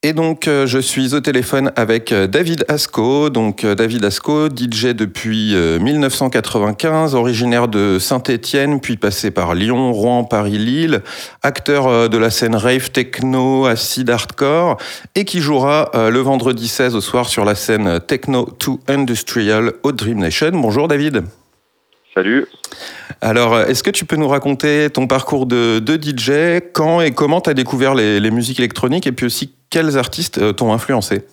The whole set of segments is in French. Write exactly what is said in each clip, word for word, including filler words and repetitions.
Et donc, euh, je suis au téléphone avec euh, David Asco. Donc, euh, David Asco, D J depuis euh, dix-neuf cent quatre-vingt-quinze, originaire de Saint-Étienne, puis passé par Lyon, Rouen, Paris, Lille, acteur euh, de la scène rave techno, acid hardcore, et qui jouera euh, le vendredi seize au soir sur la scène Techno to Industrial au Dream Nation. Bonjour David. Salut. Alors, est-ce que tu peux nous raconter ton parcours de, de D J, quand et comment tu as découvert les, les musiques électroniques, et puis aussi quels artistes t'ont influencé?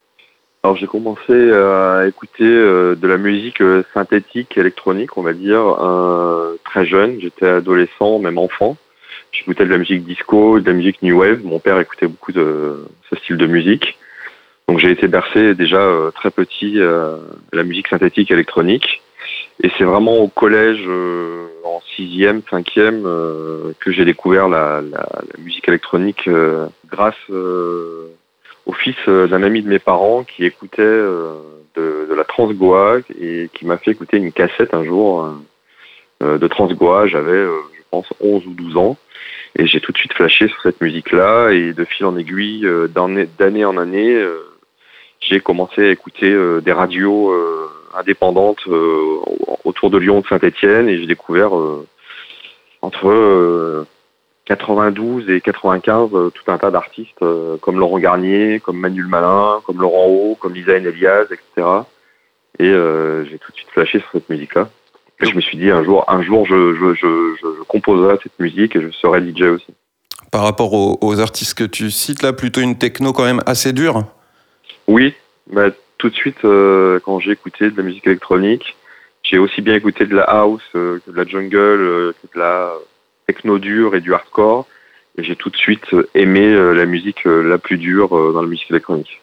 Alors j'ai commencé à écouter euh, de la musique euh, synthétique, électronique, on va dire, euh, très jeune. J'étais adolescent, même enfant. J'écoutais de la musique disco, de la musique new wave. Mon père écoutait beaucoup de ce style de musique. Donc j'ai été bercé déjà euh, très petit euh, à la musique synthétique, électronique. Et c'est vraiment au collège, euh, en sixième, cinquième, euh, que j'ai découvert la, la, la musique électronique euh, grâce euh, au fils d'un ami de mes parents qui écoutait euh, de, de la Transgoa et qui m'a fait écouter une cassette un jour euh, de Transgoa. J'avais, euh, je pense, onze ou douze ans. Et j'ai tout de suite flashé sur cette musique-là. Et de fil en aiguille, euh, d'année, d'année en année, euh, j'ai commencé à écouter euh, des radios euh, indépendantes euh, autour de Lyon, de Saint-Étienne. Et j'ai découvert euh, entre... Euh, quatre-vingt-douze et quatre-vingt-quinze, euh, tout un tas d'artistes euh, comme Laurent Garnier, comme Manu le Malin, comme Laurent Haut, comme Lizaine Elias, et cetera. Et euh, j'ai tout de suite flashé sur cette musique-là. Et je me suis dit un jour, un jour, je, je, je, je, je composerai cette musique et je serai D J aussi. Par rapport aux, aux artistes que tu cites là, plutôt une techno quand même assez dure? Oui, bah, tout de suite, euh, quand j'ai écouté de la musique électronique, j'ai aussi bien écouté de la house euh, que de la jungle, euh, que de la techno dure et du hardcore, et j'ai tout de suite aimé la musique la plus dure dans la musique électronique.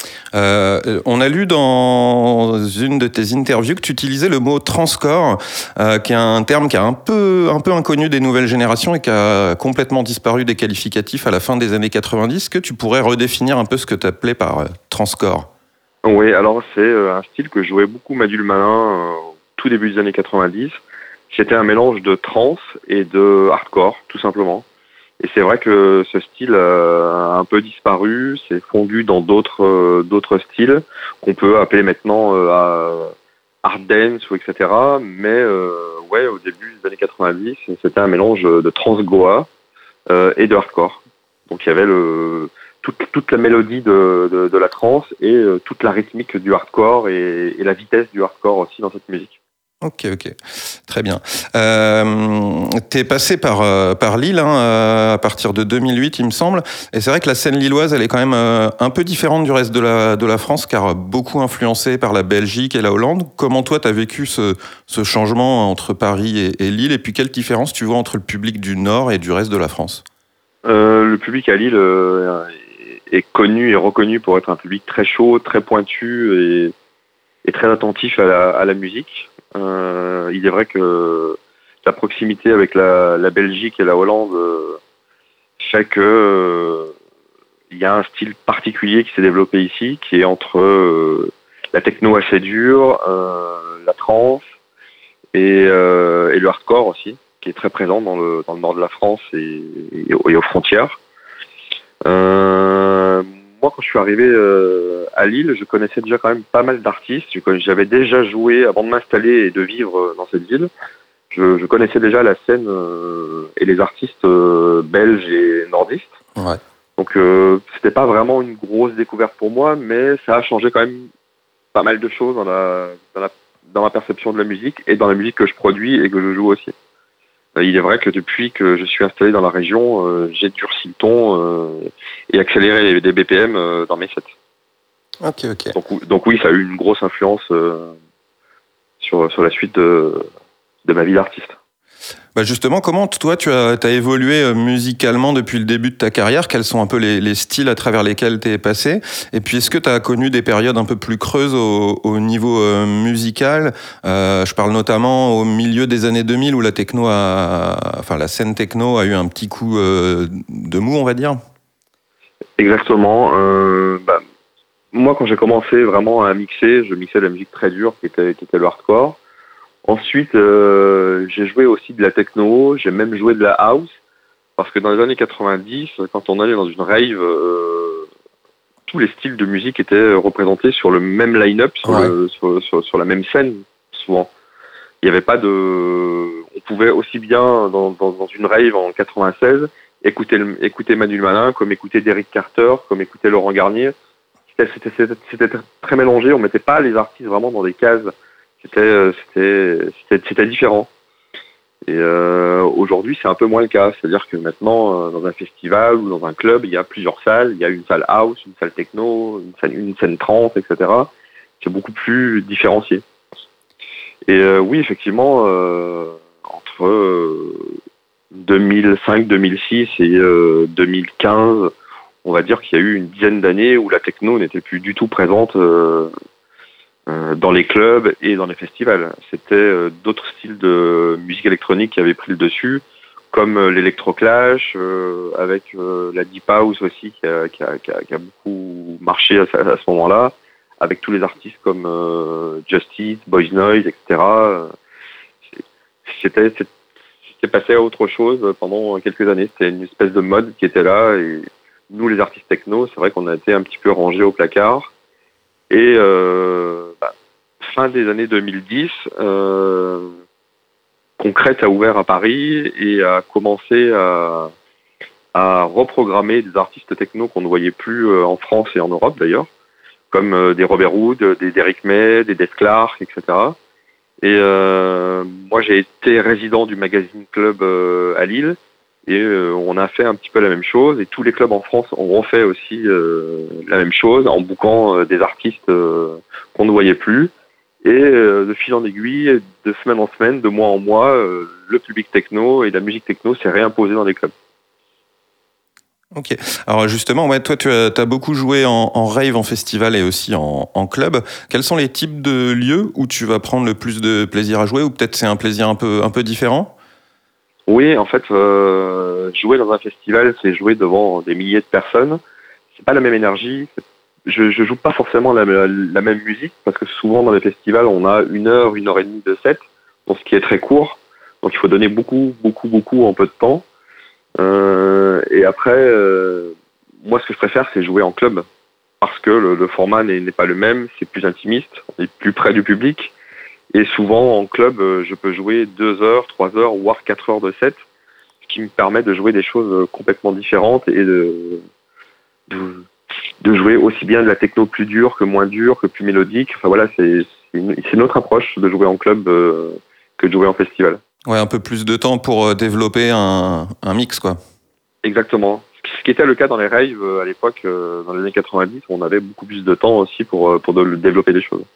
Euh, on a lu dans une de tes interviews que tu utilisais le mot transcore, euh, qui est un terme qui est un peu, un peu inconnu des nouvelles générations et qui a complètement disparu des qualificatifs à la fin des années quatre-vingt-dix. Est-ce que tu pourrais redéfinir un peu ce que tu appelais par euh, transcore? Oui, alors c'est un style que jouait beaucoup Manu le Malin euh, au tout début des années quatre-vingt-dix. C'était un mélange de trance et de hardcore, tout simplement. Et c'est vrai que ce style a un peu disparu, s'est fondu dans d'autres euh, d'autres styles qu'on peut appeler maintenant euh, hard dance ou et cetera. Mais euh, ouais, au début des années quatre-vingt-dix, c'était un mélange de trance goa euh, et de hardcore. Donc il y avait le toute, toute la mélodie de, de, de la trance et euh, toute la rythmique du hardcore et, et la vitesse du hardcore aussi dans cette musique. Ok, ok, très bien. Euh, t'es passé par euh, par Lille hein, à partir de deux mille huit, il me semble, et c'est vrai que la scène lilloise, elle est quand même euh, un peu différente du reste de la de la France, car beaucoup influencée par la Belgique et la Hollande. Comment toi, t'as vécu ce ce changement entre Paris et, et Lille, et puis quelle différence tu vois entre le public du Nord et du reste de la France? Euh, le public à Lille euh, est connu et reconnu pour être un public très chaud, très pointu et, et très attentif à la, à la musique. Euh, il est vrai que la proximité avec la, la Belgique et la Hollande euh, fait que euh, il y a un style particulier qui s'est développé ici, qui est entre euh, la techno assez dure, euh, la trance et, euh, et le hardcore aussi, qui est très présent dans le, dans le nord de la France et, et, et aux frontières. Euh, moi, quand je suis arrivé euh, à Lille, je connaissais déjà quand même pas mal d'artistes. J'avais déjà joué, avant de m'installer et de vivre dans cette ville, je, je connaissais déjà la scène euh, et les artistes euh, belges et nordistes. Ouais. Donc, euh, c'était pas vraiment une grosse découverte pour moi, mais ça a changé quand même pas mal de choses dans la, dans la, dans ma perception de la musique et dans la musique que je produis et que je joue aussi. Il est vrai que depuis que je suis installé dans la région, euh, j'ai durci le ton euh, et accéléré les, les B P M euh, dans mes sets. Ok, ok. Donc, donc oui, ça a eu une grosse influence euh, sur, sur la suite de, de ma vie d'artiste. Bah justement, comment toi tu as, t'as évolué musicalement depuis le début de ta carrière? Quels sont un peu les, les styles à travers lesquels tu es passé? Et puis est-ce que tu as connu des périodes un peu plus creuses au, au niveau euh, musical? euh, Je parle notamment au milieu des années deux mille où la techno a, enfin la scène techno a eu un petit coup euh, de mou, on va dire. Exactement. Euh, bah, moi, quand j'ai commencé vraiment à mixer, je mixais de la musique très dure qui était, qui était le hardcore. Ensuite, euh, j'ai joué aussi de la techno, j'ai même joué de la house, parce que dans les années quatre-vingt-dix, quand on allait dans une rave, euh, tous les styles de musique étaient représentés sur le même line-up, sur, Ouais. le, sur, sur, sur la même scène, souvent. Il n'y avait pas de... On pouvait aussi bien, dans, dans, dans une rave en quatre-vingt-seize, écouter, le, écouter Manu Malin, comme écouter Derrick Carter, comme écouter Laurent Garnier. C'était, c'était, c'était, c'était très mélangé, on mettait pas les artistes vraiment dans des cases. C'était, c'était, c'était, c'était différent. Et euh, aujourd'hui, c'est un peu moins le cas. C'est-à-dire que maintenant, euh, dans un festival ou dans un club, il y a plusieurs salles. Il y a une salle house, une salle techno, une scène, une scène trance, et cetera. C'est beaucoup plus différencié. Et euh, oui, effectivement, euh, entre euh, deux mille cinq, deux mille six et euh, deux mille quinze, on va dire qu'il y a eu une dizaine d'années où la techno n'était plus du tout présente euh, euh, dans les clubs et dans les festivals. C'était euh, d'autres styles de musique électronique qui avaient pris le dessus, comme euh, l'électroclash, euh, avec euh, la deep house aussi qui a, qui a, qui a, qui a beaucoup marché à, à ce moment-là, avec tous les artistes comme euh, Justice, Boys Noise, et cetera. C'était, c'était passé à autre chose pendant quelques années. C'était une espèce de mode qui était là. Et nous, les artistes techno, c'est vrai qu'on a été un petit peu rangés au placard. Et euh, bah, fin des années deux mille dix, euh, Concrète a ouvert à Paris et a commencé à, à reprogrammer des artistes techno qu'on ne voyait plus en France et en Europe d'ailleurs, comme euh, des Robert Hood, des Derrick May, des Dave Clark, et cetera. Et euh, moi, j'ai été résident du Magazine Club euh, à Lille, et euh, on a fait un petit peu la même chose, et tous les clubs en France ont refait aussi euh, la même chose, en booking euh, des artistes euh, qu'on ne voyait plus. Et euh, de fil en aiguille, de semaine en semaine, de mois en mois, euh, le public techno et la musique techno s'est réimposé dans les clubs. Ok. Alors justement, ouais, toi, tu as, as beaucoup joué en, en rave, en festival et aussi en, en club. Quels sont les types de lieux où tu vas prendre le plus de plaisir à jouer, ou peut-être c'est un plaisir un peu, un peu différent ? Oui, en fait, euh, jouer dans un festival, c'est jouer devant des milliers de personnes. C'est pas la même énergie. Je, je joue pas forcément la, la, la même musique, parce que souvent dans les festivals, on a une heure, une heure et demie de set, donc ce qui est très court. Donc il faut donner beaucoup, beaucoup, beaucoup en peu de temps. Euh, et après, euh, moi, ce que je préfère, c'est jouer en club, parce que le, le format n'est, n'est pas le même, c'est plus intimiste, on est plus près du public. Et souvent, en club, je peux jouer deux heures, trois heures, voire quatre heures de set, ce qui me permet de jouer des choses complètement différentes et de, de, de jouer aussi bien de la techno plus dure que moins dure, que plus mélodique. Enfin voilà, c'est, c'est, une, c'est une autre approche de jouer en club euh, que de jouer en festival. Ouais, un peu plus de temps pour développer un, un mix, quoi. Exactement. Ce qui était le cas dans les raves à l'époque, dans les années quatre-vingt-dix, on avait beaucoup plus de temps aussi pour, pour de, développer des choses.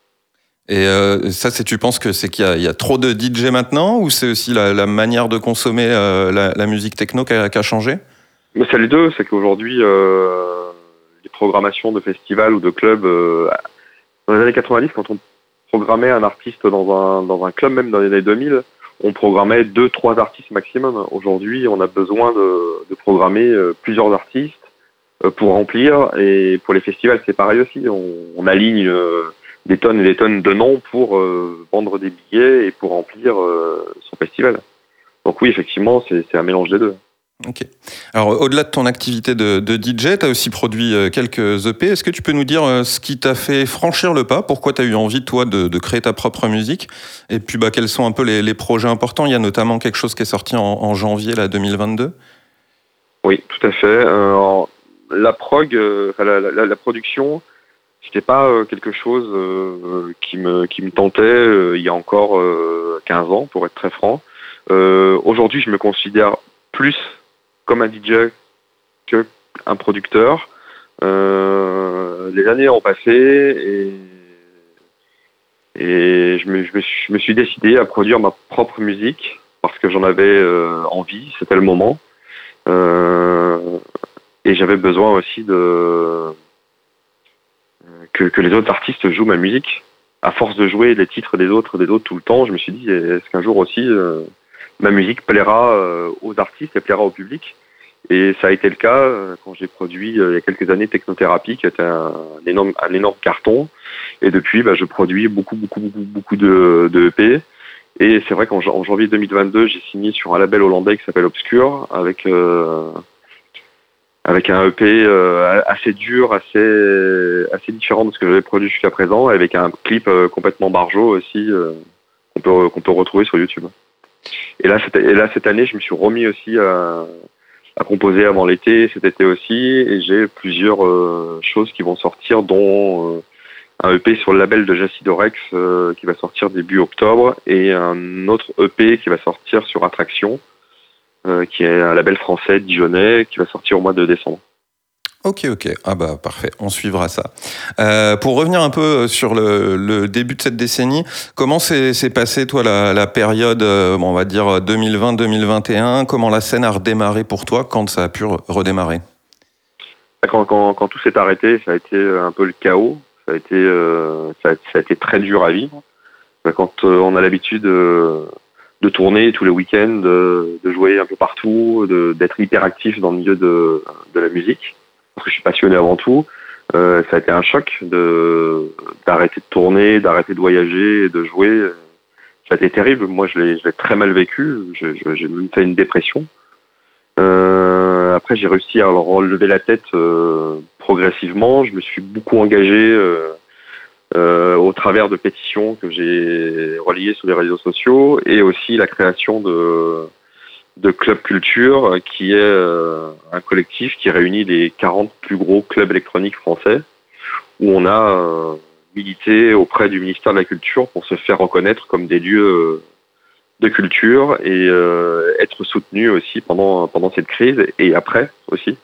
Et euh, ça, c'est, tu penses que c'est qu'il y a, il y a trop de D J maintenant, ou c'est aussi la, la manière de consommer euh, la, la musique techno qui a, qui a changé ? Mais c'est les deux. C'est qu'aujourd'hui, euh, les programmations de festivals ou de clubs, euh, dans les années quatre-vingt-dix, quand on programmait un artiste dans un, dans un club, même dans les années deux mille, on programmait deux, trois artistes maximum. Aujourd'hui, on a besoin de, de programmer euh, plusieurs artistes euh, pour remplir. Et pour les festivals, c'est pareil aussi. On, on aligne euh, des tonnes et des tonnes de noms pour euh, vendre des billets et pour remplir euh, son festival. Donc oui, effectivement, c'est, c'est un mélange des deux. Ok. Alors, au-delà de ton activité de, de D J, tu as aussi produit quelques E P. Est-ce que tu peux nous dire ce qui t'a fait franchir le pas ? Pourquoi tu as eu envie, toi, de, de créer ta propre musique ? Et puis, bah, quels sont un peu les, les projets importants ? Il y a notamment quelque chose qui est sorti en, en janvier là, deux mille vingt-deux. Oui, tout à fait. Euh, la prog, euh, la, la, la production, c'était pas euh, quelque chose euh, qui me qui me tentait euh, il y a encore euh, quinze ans, pour être très franc. Euh, aujourd'hui, je me considère plus comme un D J que un producteur. Euh, les années ont passé et et je me, je me suis, je me suis décidé à produire ma propre musique parce que j'en avais euh, envie, c'était le moment. Euh, et j'avais besoin aussi de que, que les autres artistes jouent ma musique. À force de jouer les titres des autres, des autres tout le temps, je me suis dit, est-ce qu'un jour aussi euh, ma musique plaira euh, aux artistes et plaira au public ? Et ça a été le cas euh, quand j'ai produit euh, il y a quelques années Technothérapie, qui était un, un énorme, un énorme carton. Et depuis, bah, je produis beaucoup, beaucoup, beaucoup, beaucoup de, de E P. Et c'est vrai qu'en en janvier deux mille vingt-deux, j'ai signé sur un label hollandais qui s'appelle Obscure, avec euh, avec un E P euh, assez dur, assez assez différent de ce que j'avais produit jusqu'à présent, avec un clip euh, complètement barjot aussi euh, qu'on peut qu'on peut retrouver sur YouTube. Et là, cette, et là cette année, je me suis remis aussi à, à composer avant l'été, cet été aussi, et j'ai plusieurs euh, choses qui vont sortir, dont euh, un E P sur le label de Jacidorex euh, qui va sortir début octobre, et un autre E P qui va sortir sur Attraction, euh, qui est un label français dijonnais qui va sortir au mois de décembre. Ok, ok. Ah bah parfait, on suivra ça. Euh, pour revenir un peu sur le, le début de cette décennie, comment s'est, s'est passée toi la, la période, euh, bon, on va dire deux mille vingt deux mille vingt et un, comment la scène a redémarré pour toi, quand ça a pu redémarrer? Quand, quand, quand tout s'est arrêté, ça a été un peu le chaos, ça a été, euh, ça, a, ça a été très dur à vivre. Quand euh, on a l'habitude euh, de tourner tous les week-ends, de, de jouer un peu partout, de, d'être hyper actif dans le milieu de, de la musique, parce que je suis passionné avant tout, euh, ça a été un choc de, d'arrêter de tourner, d'arrêter de voyager et de jouer. Ça a été terrible. Moi, je l'ai, je l'ai très mal vécu. Je, je, j'ai même fait une dépression. Euh, après, j'ai réussi à relever la tête euh, progressivement. Je me suis beaucoup engagé euh, euh, au travers de pétitions que j'ai relayées sur les réseaux sociaux, et aussi la création de de Club Culture, qui est euh, un collectif qui réunit les quarante plus gros clubs électroniques français, où on a euh, milité auprès du ministère de la Culture pour se faire reconnaître comme des lieux euh, de culture, et euh, être soutenu aussi pendant pendant cette crise et après aussi.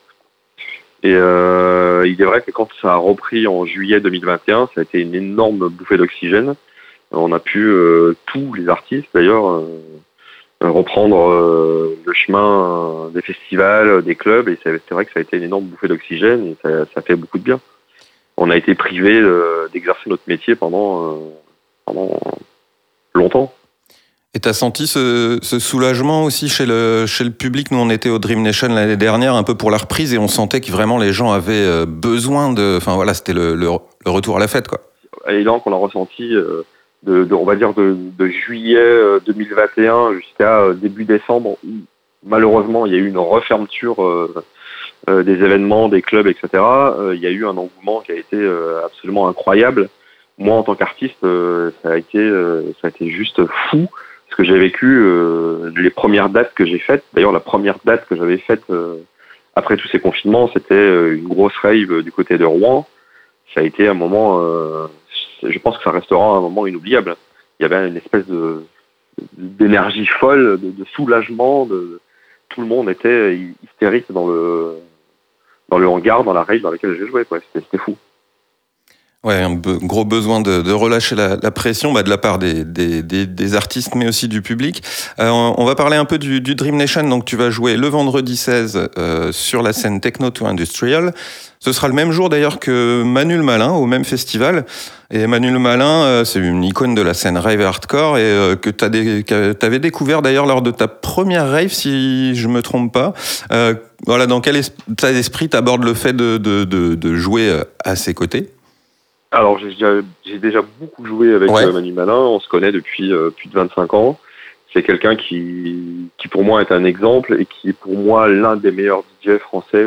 Et euh, il est vrai que quand ça a repris en juillet deux mille vingt et un, ça a été une énorme bouffée d'oxygène. On a pu, euh, tous les artistes d'ailleurs, euh, reprendre euh, le chemin des festivals, des clubs, et c'est, c'est vrai que ça a été une énorme bouffée d'oxygène, et ça, ça fait beaucoup de bien. On a été privés euh, d'exercer notre métier pendant, euh, pendant longtemps. Et t'as senti ce, ce soulagement aussi chez le, chez le public? Nous, on était au Dream Nation l'année dernière, un peu pour la reprise, et on sentait que vraiment les gens avaient besoin de... Enfin voilà, c'était le, le, le retour à la fête, quoi. Et donc, on a ressenti, euh, de, de, on va dire, de, de juillet deux mille vingt et un jusqu'à début décembre, où malheureusement, il y a eu une refermeture euh, euh, des événements, des clubs, et cetera. Euh, il y a eu un engouement qui a été euh, absolument incroyable. Moi, en tant qu'artiste, euh, ça a été, euh, ça a été juste fou. Ce que j'ai vécu, euh, les premières dates que j'ai faites, d'ailleurs la première date que j'avais faite euh, après tous ces confinements, c'était euh, une grosse rave du côté de Rouen. Ça a été un moment, euh, je pense que ça restera un moment inoubliable. Il y avait une espèce de d'énergie folle, de, de soulagement, de, tout le monde était hystérique dans le dans le hangar, dans la rave dans laquelle j'ai joué, quoi. C'était, c'était fou. Ouais, un be- gros besoin de, de relâcher la, la pression, bah, de la part des, des, des, des artistes, mais aussi du public. Euh, on, on va parler un peu du, du Dream Nation. Donc, tu vas jouer le vendredi seize euh, sur la scène Techno to Industrial. Ce sera le même jour d'ailleurs que Manu le Malin au même festival. Et Manu le Malin, euh, c'est une icône de la scène rave hardcore, et euh, que t'as des, que t'avais découvert d'ailleurs lors de ta première rave, si je me trompe pas. Euh, voilà, dans quel état d'esprit t'abordes le fait de, de, de, de jouer à ses côtés? Alors, j'ai déjà, j'ai déjà beaucoup joué avec Ouais. euh, Manu Malin. On se connaît depuis euh, plus de vingt-cinq ans. C'est quelqu'un qui, qui pour moi est un exemple, et qui est pour moi l'un des meilleurs D J français,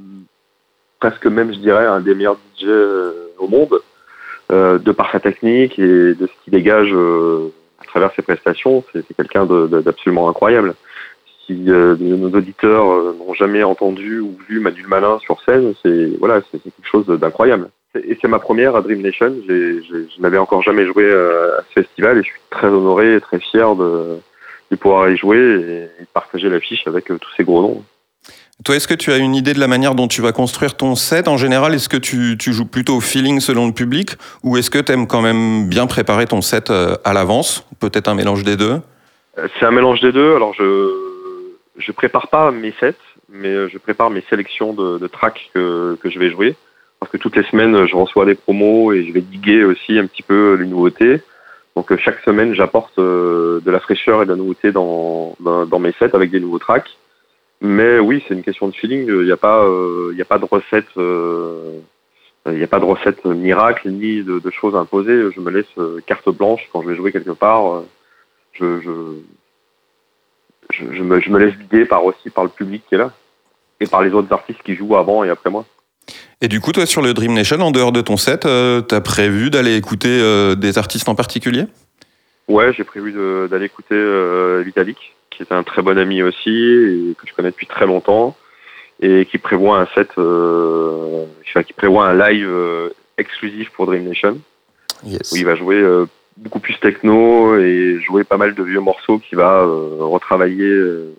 presque même je dirais un des meilleurs D J au monde, euh, de par sa technique et de ce qu'il dégage euh, à travers ses prestations. C'est, c'est quelqu'un de, de, d'absolument incroyable. Si euh, nos auditeurs euh, n'ont jamais entendu ou vu Manu Malin sur scène, c'est voilà, c'est, c'est quelque chose d'incroyable. Et c'est ma première à Dream Nation. J'ai, j'ai, je n'avais encore jamais joué à ce festival, et je suis très honoré et très fier de, de pouvoir y jouer et, et partager l'affiche avec euh, tous ces gros noms. Toi, est-ce que tu as une idée de la manière dont tu vas construire ton set? En général, est-ce que tu, tu joues plutôt au feeling selon le public, ou est-ce que tu aimes quand même bien préparer ton set à l'avance? Peut-être un mélange des deux? C'est un mélange des deux. Alors, je je prépare pas mes sets, mais je prépare mes sélections de, de tracks que, que je vais jouer. Parce que toutes les semaines, je reçois des promos, et je vais diguer aussi un petit peu les nouveautés. Donc, chaque semaine, j'apporte de la fraîcheur et de la nouveauté dans, dans, dans mes sets avec des nouveaux tracks. Mais oui, c'est une question de feeling. Il n'y a pas, euh, il n'y a pas de recette, euh, il n'y a pas de recette miracle ni de, de choses imposées. Je me laisse carte blanche quand je vais jouer quelque part. Je, je, je, je me, je me laisse guider par aussi par le public qui est là. et par les autres artistes qui jouent avant et après moi. Et du coup, toi, sur le Dream Nation, en dehors de ton set, euh, t'as prévu d'aller écouter euh, des artistes en particulier ? Ouais, j'ai prévu de, d'aller écouter euh, Vitalik, qui est un très bon ami aussi, et que je connais depuis très longtemps, et qui prévoit un set, euh, enfin, qui prévoit un live euh, exclusif pour Dream Nation, yes. où il va jouer euh, beaucoup plus techno et jouer pas mal de vieux morceaux qu'il va euh, retravailler euh,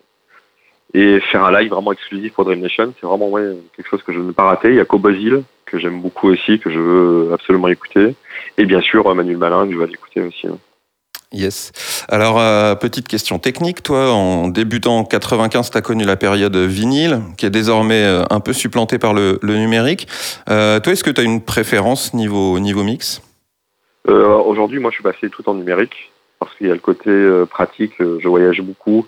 et faire un live vraiment exclusif pour Dream Nation. C'est vraiment ouais, quelque chose que je ne veux pas rater. Il y a Cobozil, que j'aime beaucoup aussi, que je veux absolument écouter, et bien sûr Manuel Malin, que je vais aller écouter aussi. Ouais. Yes. Alors, euh, petite question technique. Toi, en débutant en quatre-vingt-quinze, tu as connu la période vinyle, qui est désormais euh, un peu supplantée par le, le numérique. Euh, toi, est-ce que tu as une préférence niveau, niveau mix ? euh, Aujourd'hui, moi, je suis passé tout en numérique, parce qu'il y a le côté euh, pratique. Je voyage beaucoup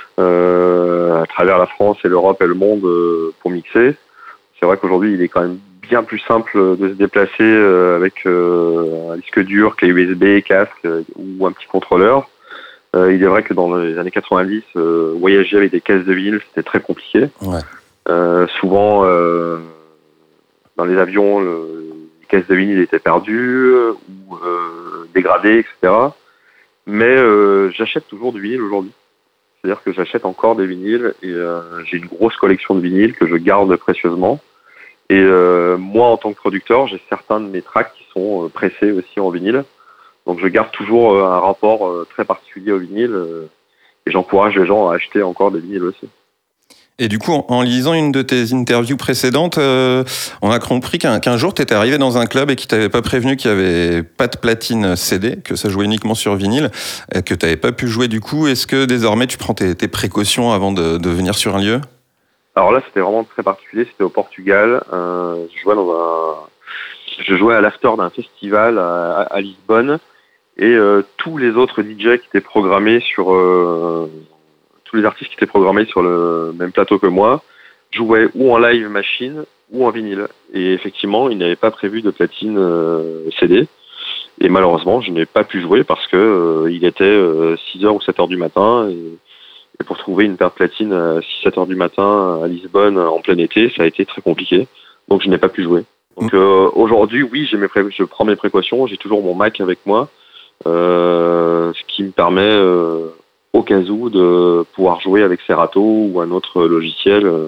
euh, à travers la France et l'Europe et le monde euh, pour mixer. C'est vrai qu'aujourd'hui, il est quand même bien plus simple de se déplacer euh, avec euh, un disque dur, clé U S B, casque euh, ou un petit contrôleur. Euh, il est vrai que dans les années quatre-vingt-dix, euh, voyager avec des caisses de vinyle, c'était très compliqué. Ouais. Euh, souvent, euh, dans les avions, le, les caisses de vinyle étaient perdues euh, ou euh, dégradées, et cetera. Mais euh, j'achète toujours du vinyle aujourd'hui. C'est-à-dire que j'achète encore des vinyles et euh, j'ai une grosse collection de vinyles que je garde précieusement. Et euh, moi, en tant que producteur, j'ai certains de mes tracks qui sont euh, pressés aussi en vinyle. Donc je garde toujours euh, un rapport euh, très particulier au vinyle euh, et j'encourage les gens à acheter encore des vinyles aussi. Et du coup, en, en lisant une de tes interviews précédentes, euh, on a compris qu'un, qu'un jour, tu étais arrivé dans un club et qu'ils t'avaient pas prévenu qu'il y avait pas de platine C D, que ça jouait uniquement sur vinyle, et que tu n'avais pas pu jouer du coup. Est-ce que désormais, tu prends tes, tes précautions avant de, de venir sur un lieu ? Alors là, c'était vraiment très particulier. C'était au Portugal. Euh, je jouais dans un, je jouais à l'after d'un festival à, à Lisbonne, et euh, tous les autres D J qui étaient programmés sur, euh, tous les artistes qui étaient programmés sur le même plateau que moi, jouaient ou en live machine ou en vinyle. Et effectivement, ils n'avaient pas prévu de platine euh, C D. Et malheureusement, je n'ai pas pu jouer parce que euh, il était euh, six heures ou sept heures du matin. Et, Et pour trouver une paire de platine à six sept heures du matin à Lisbonne en plein été, ça a été très compliqué. Donc je n'ai pas pu jouer. Donc euh, aujourd'hui, oui, j'ai mes pré- je prends mes précautions. J'ai toujours mon Mac avec moi, euh, ce qui me permet, euh, au cas où, de pouvoir jouer avec Serato ou un autre logiciel euh,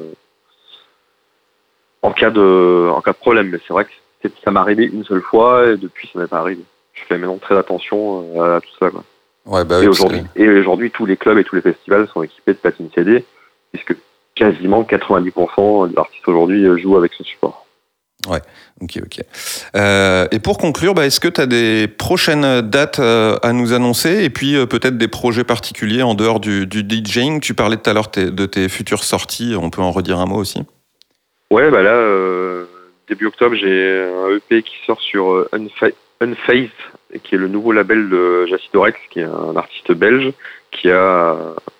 en cas de en cas de problème. Mais c'est vrai que c'est, ça m'est arrivé une seule fois et depuis, ça m'est pas arrivé. Je fais maintenant très attention à tout ça, quoi. Ouais, bah oui, et, aujourd'hui, et aujourd'hui, tous les clubs et tous les festivals sont équipés de platine C D, puisque quasiment quatre-vingt-dix pour cent des artistes aujourd'hui jouent avec ce support. Ouais, ok, ok. Euh, et pour conclure, bah, est-ce que tu as des prochaines dates euh, à nous annoncer et puis euh, peut-être des projets particuliers en dehors du, du DJing ? Tu parlais tout à l'heure tes, de tes futures sorties, on peut en redire un mot aussi ? Ouais, bah là, euh, début octobre, j'ai un E P qui sort sur euh, Unfa- Unfazed, qui est le nouveau label de Jacidorex, qui est un artiste belge, qui a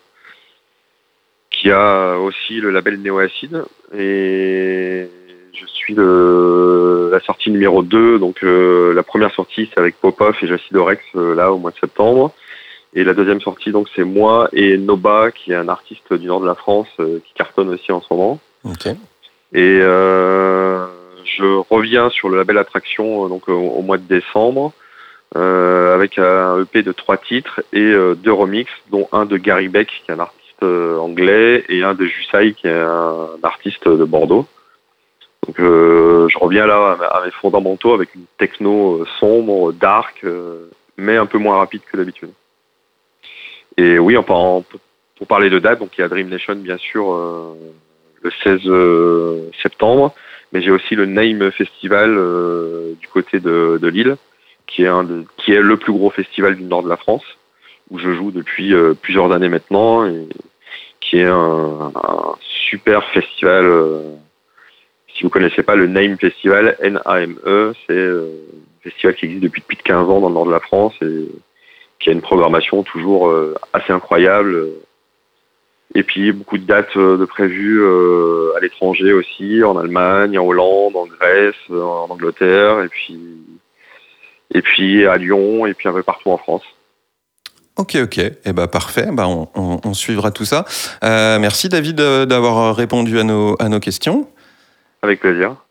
qui a aussi le label Néo-Acid. Et je suis le, la sortie numéro deux, donc euh, la première sortie c'est avec Popov et Jacidorex euh, là au mois de septembre. Et la deuxième sortie, donc c'est moi et Noba, qui est un artiste du nord de la France, euh, qui cartonne aussi en ce moment. Ok. Et euh, je reviens sur le label Attraction donc au, au mois de décembre, euh, avec un E P de trois titres et euh, deux remixes, dont un de Gary Beck, qui est un artiste euh, anglais, et un de Jusai, qui est un, un artiste de Bordeaux. Donc euh, je reviens là à, à mes fondamentaux avec une techno euh, sombre, dark, euh, mais un peu moins rapide que d'habitude. Et oui, enfin, en, pour parler de date, donc il y a Dream Nation bien sûr euh, le seize septembre, mais j'ai aussi le Name Festival euh, du côté de, de Lille, qui est, un de, qui est le plus gros festival du nord de la France, où je joue depuis euh, plusieurs années maintenant, et qui est un, un super festival. Euh, si vous connaissez pas le Name Festival, N A M E, c'est euh, un festival qui existe depuis plus de quinze ans dans le nord de la France et qui a une programmation toujours euh, assez incroyable. Et puis beaucoup de dates euh, de prévues euh, à l'étranger aussi, en Allemagne, en Hollande, en Grèce, en Angleterre, et puis et puis à Lyon, et puis un peu partout en France. Ok, ok. Eh ben, parfait. Ben, on, on, on suivra tout ça. Euh, merci David d'avoir répondu à nos, à nos questions. Avec plaisir.